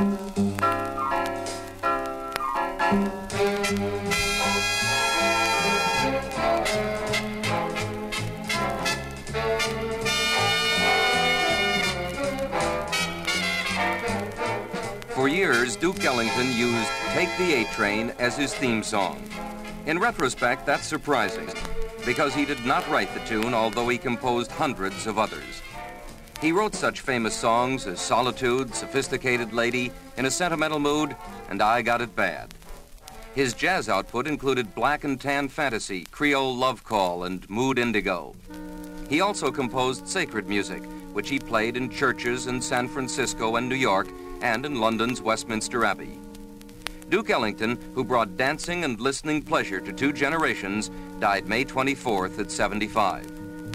For years, Duke Ellington used Take the A-Train as his theme song. In retrospect, that's surprising, because he did not write the tune, although he composed hundreds of others. He wrote such famous songs as Solitude, Sophisticated Lady, In a Sentimental Mood, and I Got It Bad. His jazz output included Black and Tan Fantasy, Creole Love Call, and Mood Indigo. He also composed sacred music, which he played in churches in San Francisco and New York, and in London's Westminster Abbey. Duke Ellington, who brought dancing and listening pleasure to two generations, died May 24th at 75.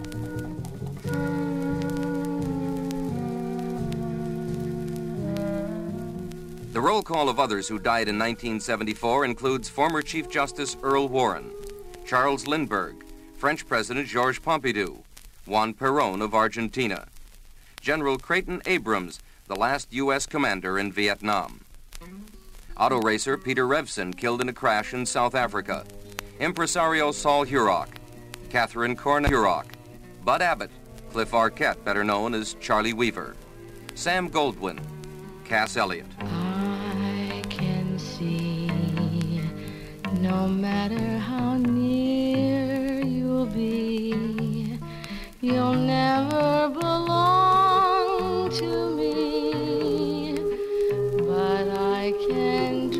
The roll call of others who died in 1974 includes former Chief Justice Earl Warren, Charles Lindbergh, French President Georges Pompidou, Juan Perón of Argentina, General Creighton Abrams, the last U.S. commander in Vietnam, auto racer Peter Revson, killed in a crash in South Africa, impresario Saul Hurok, Catherine Cornell Hurok, Bud Abbott, Cliff Arquette, better known as Charlie Weaver, Sam Goldwyn, Cass Elliot. I can see no matter how near you'll be, you'll never belong to me, but I can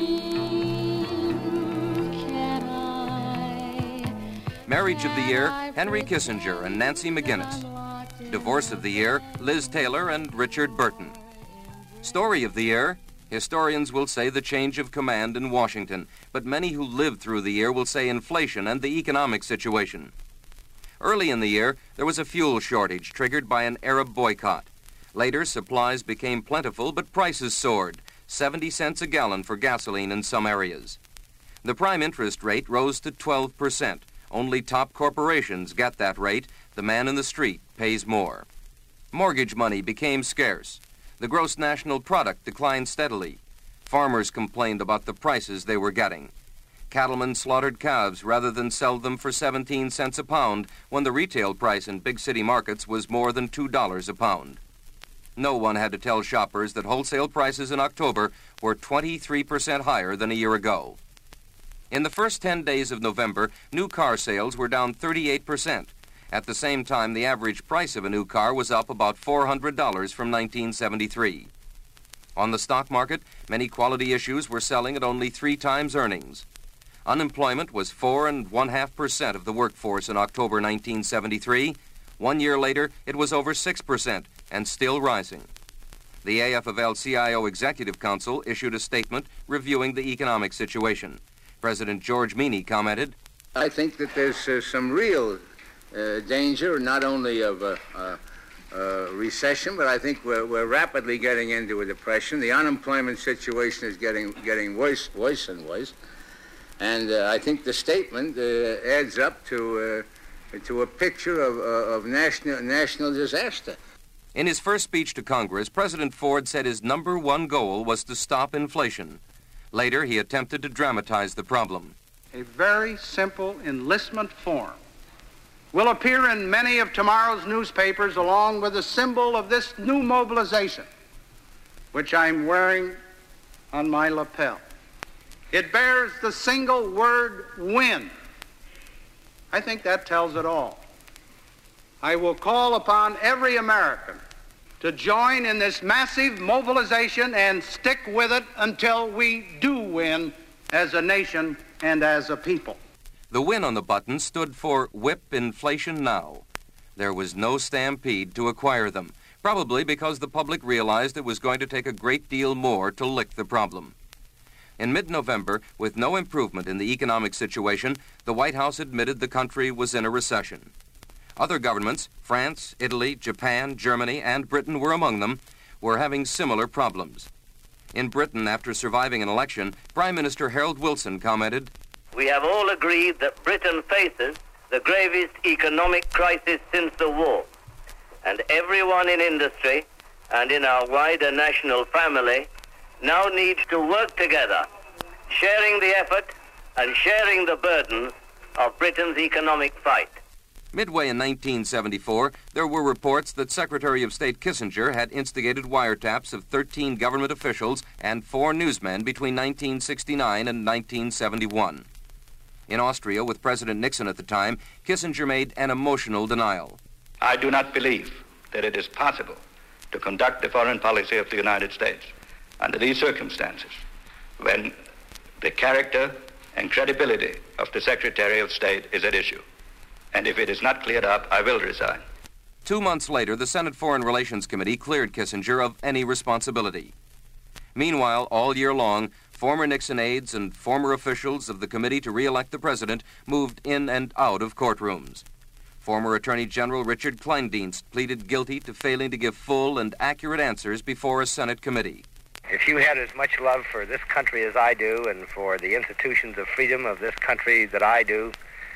dream, can I? Marriage of the Year, Henry Kissinger and Nancy McGinnis. Divorce of the Year, Liz Taylor and Richard Burton. Story of the Year, historians will say the change of command in Washington, but many who lived through the year will say inflation and the economic situation. Early in the year, there was a fuel shortage triggered by an Arab boycott. Later, supplies became plentiful, but prices soared, 70 cents a gallon for gasoline in some areas. The prime interest rate rose to 12%. Only top corporations get that rate. The man in the street pays more. Mortgage money became scarce. The gross national product declined steadily. Farmers complained about the prices they were getting. Cattlemen slaughtered calves rather than sell them for 17 cents a pound when the retail price in big city markets was more than $2 a pound. No one had to tell shoppers that wholesale prices in October were 23% higher than a year ago. In the first 10 days of November, new car sales were down 38%. At the same time, the average price of a new car was up about $400 from 1973. On the stock market, many quality issues were selling at only 3 times earnings. Unemployment was 4.5% of the workforce in October 1973. 1 year later, it was over 6% and still rising. The AFL-CIO Executive Council issued a statement reviewing the economic situation. President George Meany commented, I think that there's some real danger, not only of recession, but I think we're rapidly getting into a depression. The unemployment situation is getting worse and worse. And I think the statement adds up to a picture of national disaster. In his first speech to Congress, President Ford said his #1 goal was to stop inflation. Later, he attempted to dramatize the problem. A very simple enlistment form will appear in many of tomorrow's newspapers along with the symbol of this new mobilization, which I'm wearing on my lapel. It bears the single word, win. I think that tells it all. I will call upon every American to join in this massive mobilization and stick with it until we do win as a nation and as a people. The win on the button stood for Whip Inflation Now. There was no stampede to acquire them, probably because the public realized it was going to take a great deal more to lick the problem. In mid-November, with no improvement in the economic situation, the White House admitted the country was in a recession. Other governments, France, Italy, Japan, Germany, and Britain were among them, were having similar problems. In Britain, after surviving an election, Prime Minister Harold Wilson commented, We have all agreed that Britain faces the gravest economic crisis since the war, and everyone in industry and in our wider national family now need to work together, sharing the effort and sharing the burden of Britain's economic fight. Midway in 1974, there were reports that Secretary of State Kissinger had instigated wiretaps of 13 government officials and 4 newsmen between 1969 and 1971. In Austria, with President Nixon at the time, Kissinger made an emotional denial. I do not believe that it is possible to conduct the foreign policy of the United States under these circumstances, when the character and credibility of the Secretary of State is at issue. And if it is not cleared up, I will resign. 2 months later, the Senate Foreign Relations Committee cleared Kissinger of any responsibility. Meanwhile, all year long, former Nixon aides and former officials of the Committee to Re-elect the President moved in and out of courtrooms. Former Attorney General Richard Kleindienst pleaded guilty to failing to give full and accurate answers before a Senate committee. If you had as much love for this country as I do and for the institutions of freedom of this country that I do,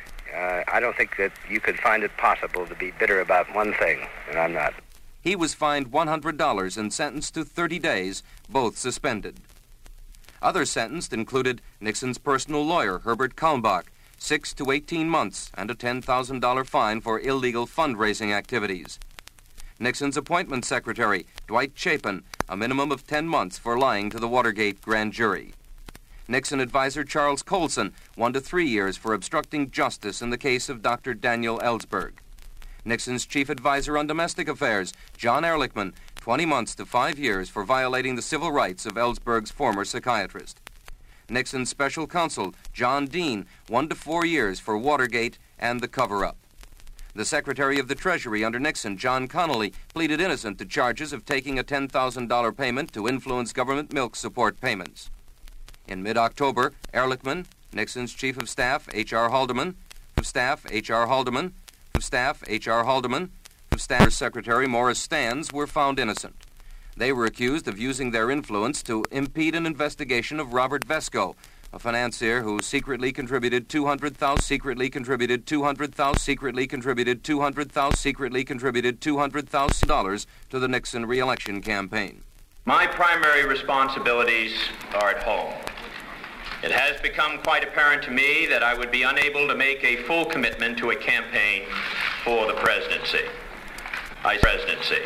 I don't think that you could find it possible to be bitter about one thing, and I'm not. He was fined $100 and sentenced to 30 days, both suspended. Others sentenced included Nixon's personal lawyer, Herbert Kalmbach, 6 to 18 months and a $10,000 fine for illegal fundraising activities. Nixon's appointment secretary, Dwight Chapin, a minimum of 10 months for lying to the Watergate grand jury. Nixon advisor Charles Colson, 1 to 3 years for obstructing justice in the case of Dr. Daniel Ellsberg. Nixon's chief advisor on domestic affairs, John Ehrlichman, 20 months to 5 years for violating the civil rights of Ellsberg's former psychiatrist. Nixon's special counsel, John Dean, 1 to 4 years for Watergate and the cover-up. The Secretary of the Treasury under Nixon, John Connolly, pleaded innocent to charges of taking a $10,000 payment to influence government milk support payments. In mid-October, Ehrlichman, Nixon's Chief of Staff, H.R. Haldeman, of Staff, H.R. Haldeman, of Staff, H.R. Haldeman, of Staff Secretary Morris Stans were found innocent. They were accused of using their influence to impede an investigation of Robert Vesco, a financier who secretly contributed $200,000 to the Nixon re-election campaign. My primary responsibilities are at home. It has become quite apparent to me that I would be unable to make a full commitment to a campaign for the presidency. I presidency.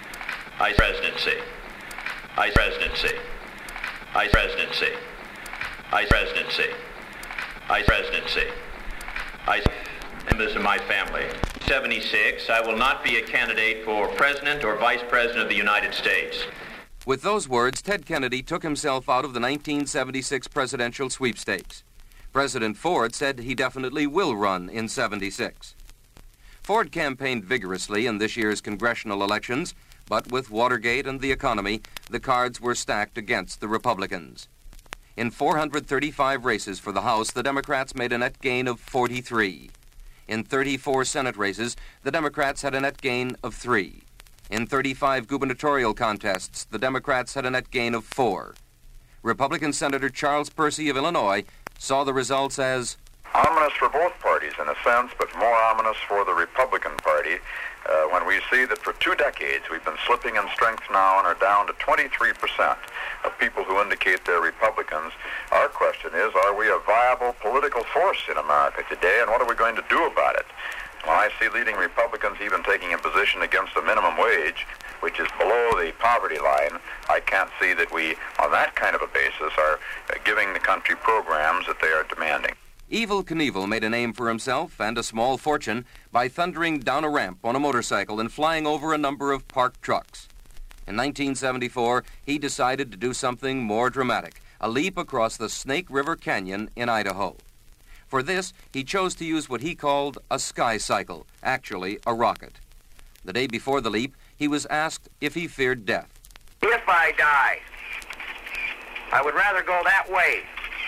I presidency. I presidency. I presidency. I presidency. I presidency. I members of my family. 76, I will not be a candidate for president or vice president of the United States. With those words, Ted Kennedy took himself out of the 1976 presidential sweepstakes. President Ford said he definitely will run in 76. Ford campaigned vigorously in this year's congressional elections, but with Watergate and the economy, the cards were stacked against the Republicans. In 435 races for the House, the Democrats made a net gain of 43. In 34 Senate races, the Democrats had a net gain of 3. In 35 gubernatorial contests, the Democrats had a net gain of 4. Republican Senator Charles Percy of Illinois saw the results as ominous for both parties in a sense, but more ominous for the Republican Party when we see that for 2 decades we've been slipping in strength now and are down to 23% of people who indicate they're Republicans. Our question is, are we a viable political force in America today, and what are we going to do about it? When I see leading Republicans even taking a position against the minimum wage, which is below the poverty line, I can't see that we, on that kind of a basis, are giving the country programs that they are demanding. Evel Knievel made a name for himself and a small fortune by thundering down a ramp on a motorcycle and flying over a number of parked trucks. In 1974, he decided to do something more dramatic, a leap across the Snake River Canyon in Idaho. For this, he chose to use what he called a sky cycle, actually a rocket. The day before the leap, he was asked if he feared death. If I die, I would rather go that way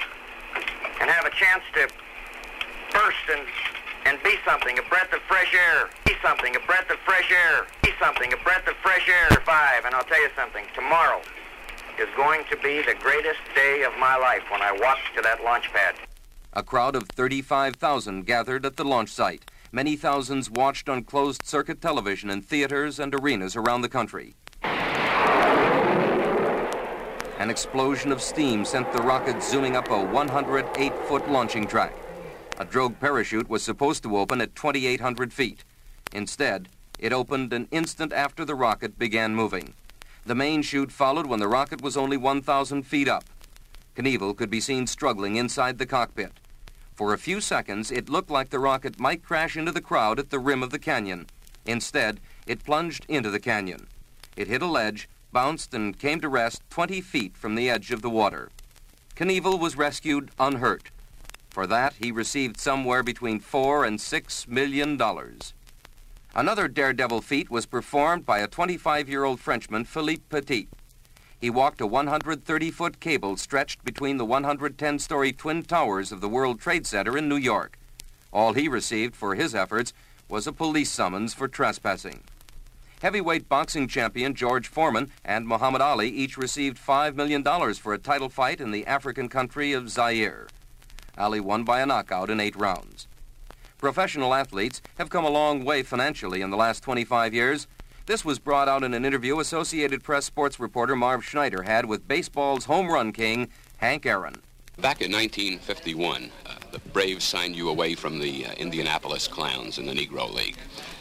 and have a chance to burst and be something, a breath of fresh air. Be something, a breath of fresh air. Be something, a breath of fresh air. 5, and I'll tell you something, tomorrow is going to be the greatest day of my life when I walk to that launch pad. A crowd of 35,000 gathered at the launch site. Many thousands watched on closed-circuit television in theaters and arenas around the country. An explosion of steam sent the rocket zooming up a 108-foot launching track. A drogue parachute was supposed to open at 2,800 feet. Instead, it opened an instant after the rocket began moving. The main chute followed when the rocket was only 1,000 feet up. Knievel could be seen struggling inside the cockpit. For a few seconds, it looked like the rocket might crash into the crowd at the rim of the canyon. Instead, it plunged into the canyon. It hit a ledge, bounced, and came to rest 20 feet from the edge of the water. Knievel was rescued unhurt. For that, he received somewhere between $4 and $6 million. Another daredevil feat was performed by a 25-year-old Frenchman, Philippe Petit. He walked a 130-foot cable stretched between the 110-story twin towers of the World Trade Center in New York. All he received for his efforts was a police summons for trespassing. Heavyweight boxing champion George Foreman and Muhammad Ali each received $5 million for a title fight in the African country of Zaire. Ali won by a knockout in 8 rounds. Professional athletes have come a long way financially in the last 25 years. This was brought out in an interview Associated Press sports reporter Marv Schneider had with baseball's home run king, Hank Aaron. Back in 1951, the Braves signed you away from the Indianapolis Clowns in the Negro League.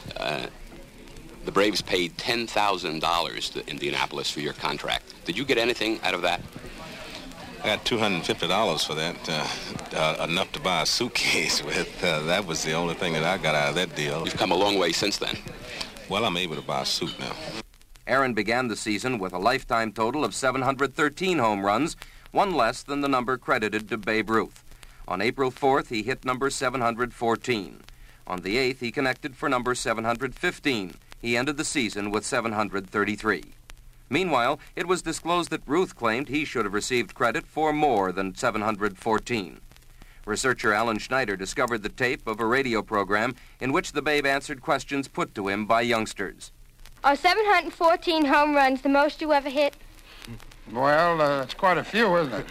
The Braves paid $10,000 to Indianapolis for your contract. Did you get anything out of that? I got $250 for that, enough to buy a suitcase with. That was the only thing that I got out of that deal. You've come a long way since then. Well, I'm able to buy a suit now. Aaron began the season with a lifetime total of 713 home runs, one less than the number credited to Babe Ruth. On April 4th, he hit number 714. On the 8th, he connected for number 715. He ended the season with 733. Meanwhile, it was disclosed that Ruth claimed he should have received credit for more than 714. Researcher Alan Schneider discovered the tape of a radio program in which the Babe answered questions put to him by youngsters. Are 714 home runs the most you ever hit? Well, that's quite a few, isn't it?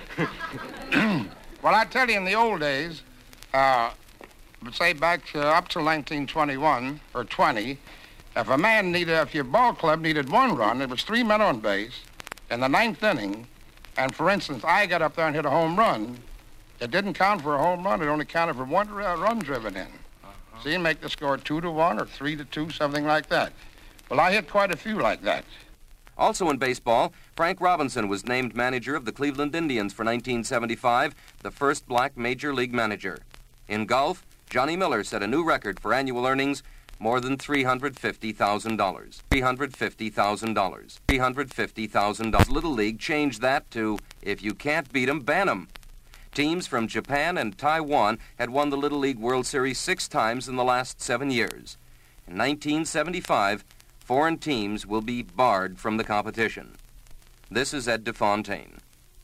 Well, I tell you, in the old days, say back up to 1921 or 20, if your ball club needed 1 run, it was 3 men on base in the 9th inning, and for instance, I got up there and hit a home run, it didn't count for a home run, it only counted for 1 run driven in. So you make the score 2-1 or 3-2, something like that. Well, I hit quite a few like that. Also in baseball, Frank Robinson was named manager of the Cleveland Indians for 1975, the first black major league manager. In golf, Johnny Miller set a new record for annual earnings, more than $350,000. $350,000. $350,000. Little League changed that to, if you can't beat 'em, ban 'em. Teams from Japan and Taiwan had won the Little League World Series 6 times in the last 7 years. In 1975, foreign teams will be barred from the competition. This is Ed DeFontaine.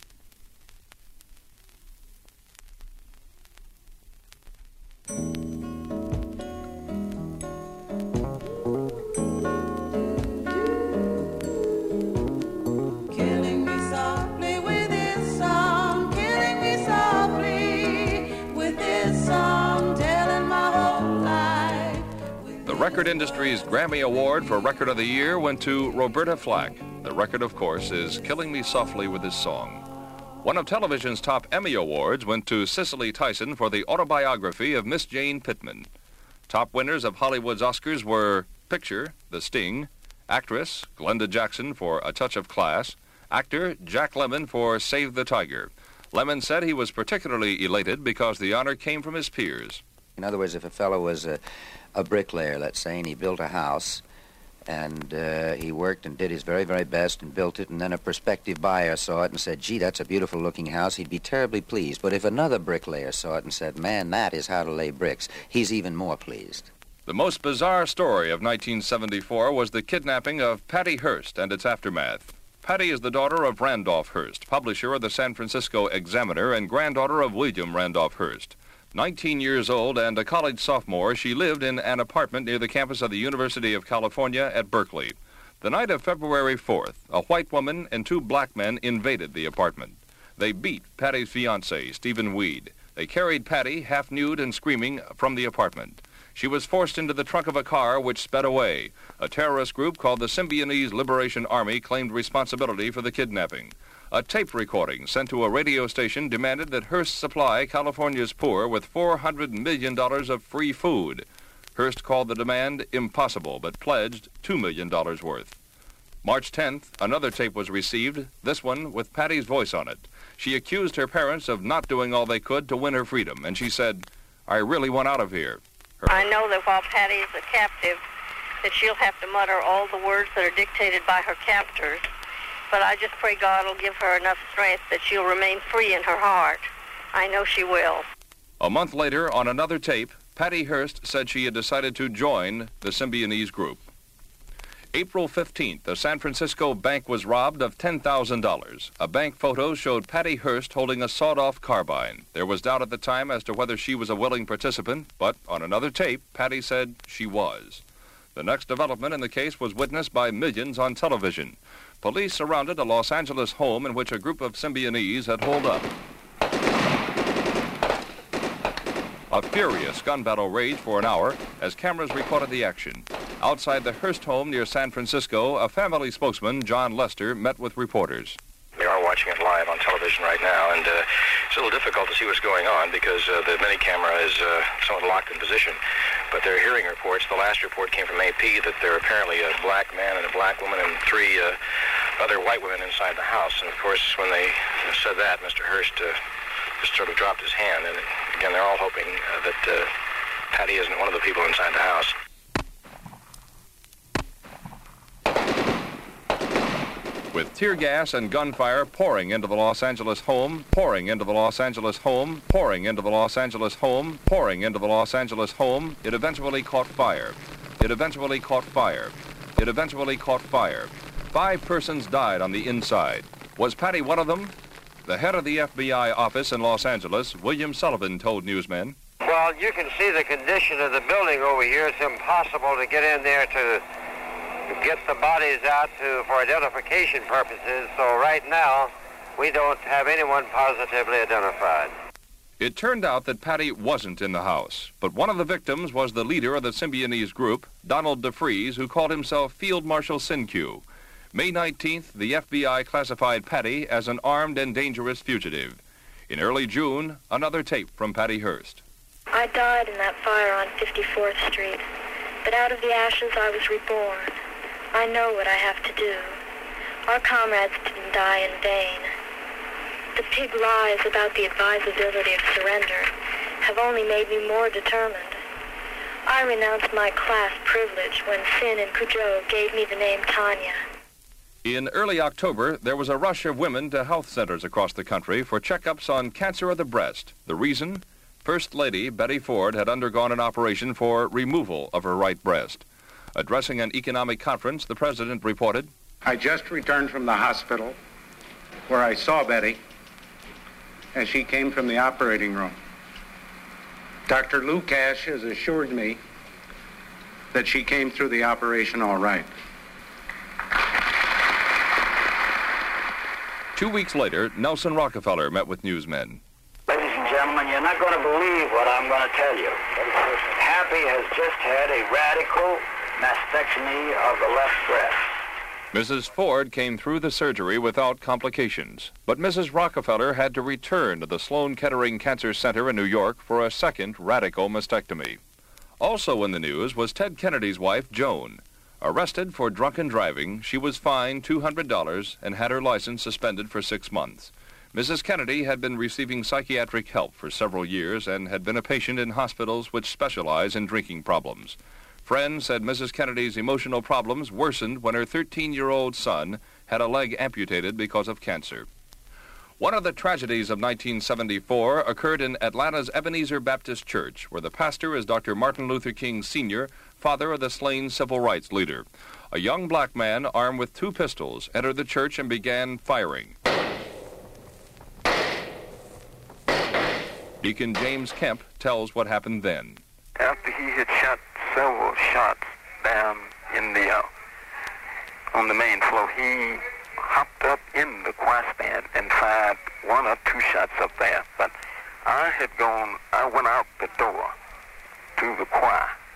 The Record Industry's Grammy Award for Record of the Year went to Roberta Flack. The record, of course, is Killing Me Softly with This Song. One of television's top Emmy Awards went to Cicely Tyson for the autobiography of Miss Jane Pittman. Top winners of Hollywood's Oscars were Picture, The Sting, Actress, Glenda Jackson for A Touch of Class, Actor, Jack Lemmon for Save the Tiger. Lemmon said he was particularly elated because the honor came from his peers. In other words, if a fellow was a bricklayer, let's say, and he built a house, and he worked and did his very, very best and built it, and then a prospective buyer saw it and said, gee, that's a beautiful-looking house, he'd be terribly pleased. But if another bricklayer saw it and said, man, that is how to lay bricks, he's even more pleased. The most bizarre story of 1974 was the kidnapping of Patty Hearst and its aftermath. Patty is the daughter of Randolph Hearst, publisher of the San Francisco Examiner and granddaughter of William Randolph Hearst. 19 years old and a college sophomore, she lived in an apartment near the campus of the University of California at Berkeley. The night of February 4th, a white woman and 2 black men invaded the apartment. They beat Patty's fiancé, Stephen Weed. They carried Patty, half nude and screaming, from the apartment. She was forced into the trunk of a car which sped away. A terrorist group called the Symbionese Liberation Army claimed responsibility for the kidnapping. A tape recording sent to a radio station demanded that Hearst supply California's poor with $400 million of free food. Hearst called the demand impossible, but pledged $2 million worth. March 10th, another tape was received, this one with Patty's voice on it. She accused her parents of not doing all they could to win her freedom, and she said, "I really want out of here." I know that while Patty is a captive, that she'll have to mutter all the words that are dictated by her captors, but I just pray God will give her enough strength that she'll remain free in her heart. I know she will. A month later, on another tape, Patty Hearst said she had decided to join the Symbionese group. April 15th, a San Francisco bank was robbed of $10,000. A bank photo showed Patty Hearst holding a sawed-off carbine. There was doubt at the time as to whether she was a willing participant, but on another tape, Patty said she was. The next development in the case was witnessed by millions on television. Police surrounded a Los Angeles home in which a group of Symbionese had holed up. A furious gun battle raged for an hour as cameras recorded the action. Outside the Hearst home near San Francisco, a family spokesman, John Lester, met with reporters. We are watching it live on television right now, and it's a little difficult to see what's going on because the mini-camera is somewhat locked in position. But they're hearing reports. The last report came from AP that there are apparently a black man and a black woman and 3 other white women inside the house. And, of course, when they said that, Mr. Hearst just sort of dropped his hand. And, again, they're all hoping that Patty isn't one of the people inside the house. With tear gas and gunfire pouring into the Los Angeles home, pouring into the Los Angeles home, pouring into the Los Angeles home, pouring into the Los Angeles home, it eventually caught fire. It eventually caught fire. It eventually caught fire. 5 persons died on the inside. Was Patty one of them? The head of the FBI office in Los Angeles, William Sullivan, told newsmen, "Well, you can see the condition of the building over here. It's impossible to get in there to get the bodies out for identification purposes, so right now we don't have anyone positively identified." It turned out that Patty wasn't in the house, but one of the victims was the leader of the Symbionese group, Donald DeFries, who called himself Field Marshal Sinque. May 19th, the FBI classified Patty as an armed and dangerous fugitive. In early June, another tape from Patty Hearst. "I died in that fire on 54th Street, but out of the ashes I was reborn. I know what I have to do. Our comrades didn't die in vain. The pig lies about the advisability of surrender have only made me more determined. I renounced my class privilege when Sin and Cujo gave me the name Tanya." In early October, there was a rush of women to health centers across the country for checkups on cancer of the breast. The reason? First Lady Betty Ford had undergone an operation for removal of her right breast. Addressing an economic conference, the president reported, "I just returned from the hospital where I saw Betty as she came from the operating room. Dr. Lou Cash has assured me that she came through the operation all right." 2 weeks later, Nelson Rockefeller met with newsmen. Ladies and gentlemen, you're not going to believe what I'm going to tell you. Happy has just had a radical mastectomy of the left breast. Mrs. Ford came through the surgery without complications, but Mrs. Rockefeller had to return to the Sloan Kettering Cancer Center in New York for a second radical mastectomy. Also in the news was Ted Kennedy's wife, Joan. Arrested for drunken driving, she was fined $200 and had her license suspended for 6 months. Mrs. Kennedy had been receiving psychiatric help for several years and had been a patient in hospitals which specialize in drinking problems. Friends said Mrs. Kennedy's emotional problems worsened when her 13-year-old son had a leg amputated because of cancer. One of the tragedies of 1974 occurred in Atlanta's Ebenezer Baptist Church, where the pastor is Dr. Martin Luther King Sr., father of the slain civil rights leader. A young black man armed with 2 pistols entered the church and began firing. Deacon James Kemp tells what happened then. After he had shot several shots down in on the main floor, he hopped up in the choir stand and fired 1 or 2 shots up there. But I went out the door to the choir,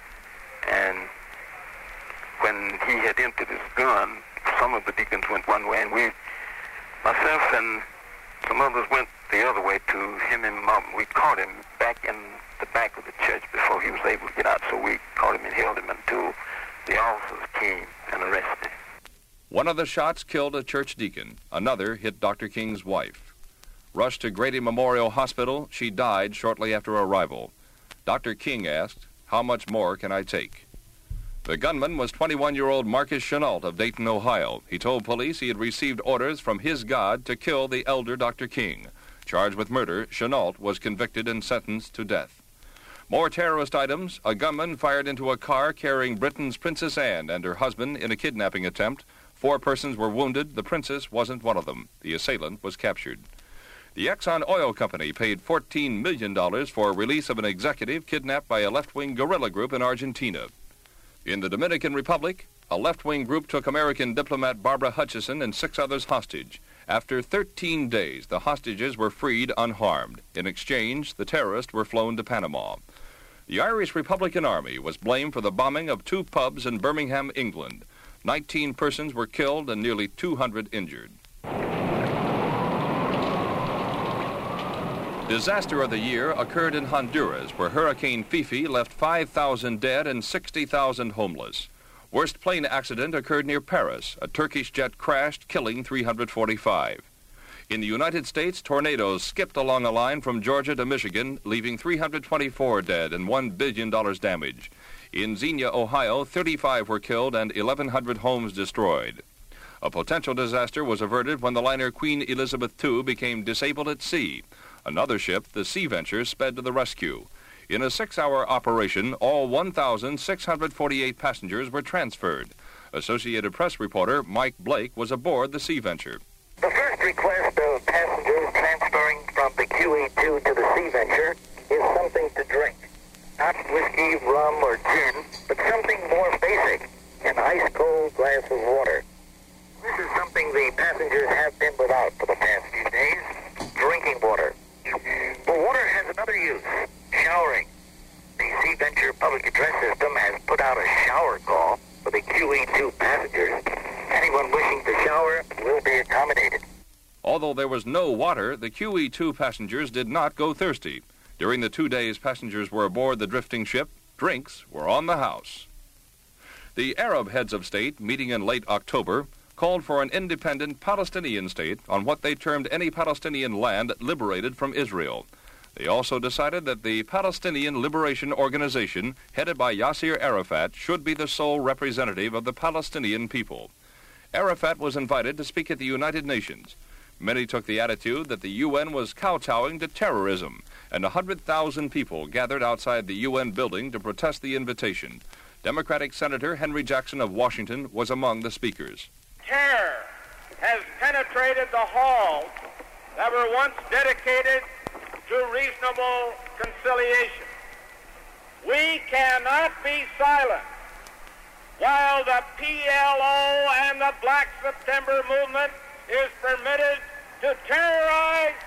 And when he had emptied his gun, some of the deacons went one way, and myself and some others went the other way to him and Mom. We caught him back in the back of the church before he was able to get out, so we caught him and held him until the officers came and arrested him. One of the shots killed a church deacon. Another hit Dr. King's wife. Rushed to Grady Memorial Hospital, she died shortly after arrival. Dr. King asked, "How much more can I take?" The gunman was 21-year-old Marcus Chenault of Dayton, Ohio. He told police he had received orders from his God to kill the elder Dr. King. Charged with murder, Chenault was convicted and sentenced to death. More terrorist items. A gunman fired into a car carrying Britain's Princess Anne and her husband in a kidnapping attempt. 4 persons were wounded. The princess wasn't one of them. The assailant was captured. The Exxon Oil Company paid $14 million for release of an executive kidnapped by a left-wing guerrilla group in Argentina. In the Dominican Republic, a left-wing group took American diplomat Barbara Hutchison and 6 others hostage. After 13 days, the hostages were freed unharmed. In exchange, the terrorists were flown to Panama. The Irish Republican Army was blamed for the bombing of 2 pubs in Birmingham, England. 19 persons were killed and nearly 200 injured. Disaster of the year occurred in Honduras, where Hurricane Fifi left 5,000 dead and 60,000 homeless. Worst plane accident occurred near Paris. A Turkish jet crashed, killing 345. In the United States, tornadoes skipped along a line from Georgia to Michigan, leaving 324 dead and $1 billion damage. In Xenia, Ohio, 35 were killed and 1,100 homes destroyed. A potential disaster was averted when the liner Queen Elizabeth II became disabled at sea. Another ship, the Sea Venture, sped to the rescue. In a 6-hour operation, all 1,648 passengers were transferred. Associated Press reporter Mike Blake was aboard the Sea Venture. The first request of passengers transferring from the QE2 to the Sea Venture is something to drink. Not whiskey, rum, or gin, but something more basic, an ice-cold glass of water. This is something the passengers have been without for the past few days, drinking water. But water has another use, showering. The Sea Venture public address system has put out a shower call for the QE2 passengers. Anyone wishing to shower will be accommodated. Although there was no water, the QE2 passengers did not go thirsty. During the 2 days passengers were aboard the drifting ship, drinks were on the house. The Arab heads of state, meeting in late October, called for an independent Palestinian state on what they termed any Palestinian land liberated from Israel. They also decided that the Palestinian Liberation Organization, headed by Yasser Arafat, should be the sole representative of the Palestinian people. Arafat was invited to speak at the United Nations. Many took the attitude that the UN was kowtowing to terrorism, and 100,000 people gathered outside the UN building to protest the invitation. Democratic Senator Henry Jackson of Washington was among the speakers. Terror has penetrated the halls that were once dedicated to reasonable conciliation. We cannot be silent while the PLO and the Black September movement is permitted to terrorize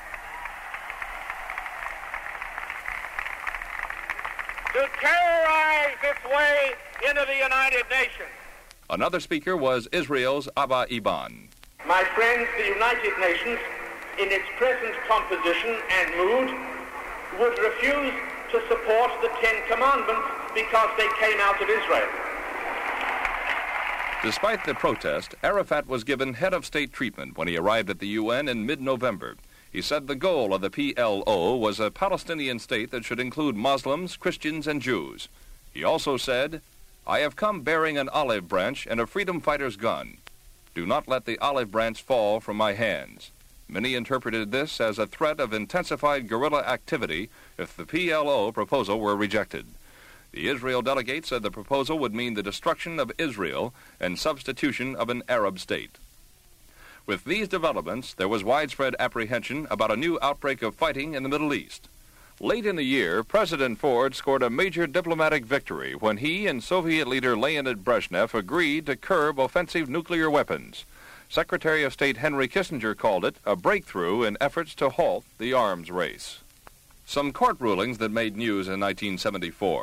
its way into the United Nations. Another speaker was Israel's Abba Eban. My friends, the United Nations, in its present composition and mood, would refuse to support the 10 Commandments because they came out of Israel. Despite the protest, Arafat was given head of state treatment when he arrived at the UN in mid-November. He said the goal of the PLO was a Palestinian state that should include Muslims, Christians, and Jews. He also said, "I have come bearing an olive branch and a freedom fighter's gun. Do not let the olive branch fall from my hands." Many interpreted this as a threat of intensified guerrilla activity if the PLO proposal were rejected. The Israel delegate said the proposal would mean the destruction of Israel and substitution of an Arab state. With these developments, there was widespread apprehension about a new outbreak of fighting in the Middle East. Late in the year, President Ford scored a major diplomatic victory when he and Soviet leader Leonid Brezhnev agreed to curb offensive nuclear weapons. Secretary of State Henry Kissinger called it a breakthrough in efforts to halt the arms race. Some court rulings that made news in 1974.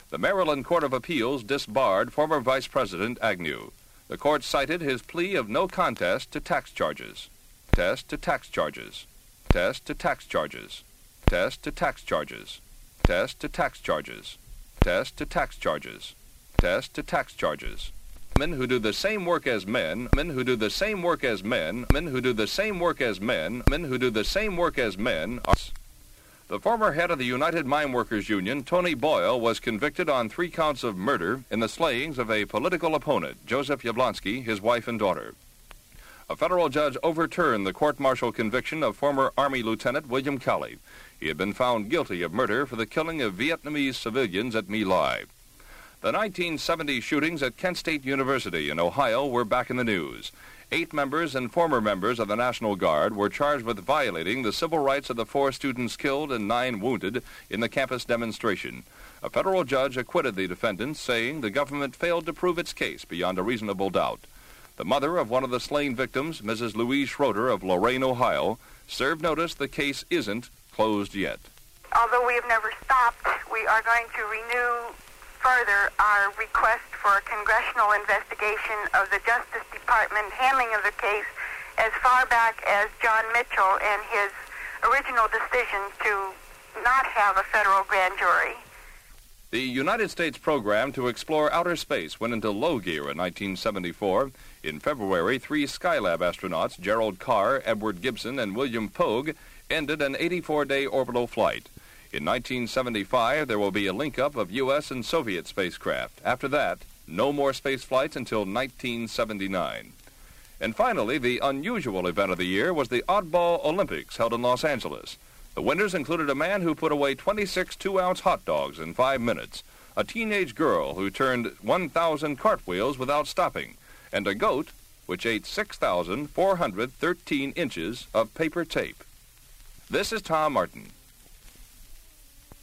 The Maryland Court of Appeals disbarred former Vice President Agnew. The court cited his plea of no contest to tax charges. Test to tax charges. Test to tax charges. Test to tax charges. Test to tax charges. Test to tax charges. Test to tax charges. Men who do the same work as men, men who do the same work as men, men who do the same work as men, men who do the same work as men are... The former head of the United Mine Workers Union, Tony Boyle, was convicted on 3 counts of murder in the slayings of a political opponent, Joseph Yablonsky, his wife and daughter. A federal judge overturned the court-martial conviction of former Army Lieutenant William Kelly. He had been found guilty of murder for the killing of Vietnamese civilians at My Lai. The 1970 shootings at Kent State University in Ohio were back in the news. 8 members and former members of the National Guard were charged with violating the civil rights of the 4 students killed and 9 wounded in the campus demonstration. A federal judge acquitted the defendants, saying the government failed to prove its case beyond a reasonable doubt. The mother of one of the slain victims, Mrs. Louise Schroeder of Lorain, Ohio, served notice the case isn't closed yet. Although we have never stopped, we are going to renew further our request for a congressional investigation of the Justice Department handling of the case as far back as John Mitchell and his original decision to not have a federal grand jury. The United States program to explore outer space went into low gear in 1974. In February, 3 Skylab astronauts, Gerald Carr, Edward Gibson, and William Pogue, ended an 84-day orbital flight. In 1975, there will be a link-up of U.S. and Soviet spacecraft. After that, no more space flights until 1979. And finally, the unusual event of the year was the Oddball Olympics held in Los Angeles. The winners included a man who put away 26 2-ounce hot dogs in 5 minutes, a teenage girl who turned 1,000 cartwheels without stopping, and a goat which ate 6,413 inches of paper tape. This is Tom Martin.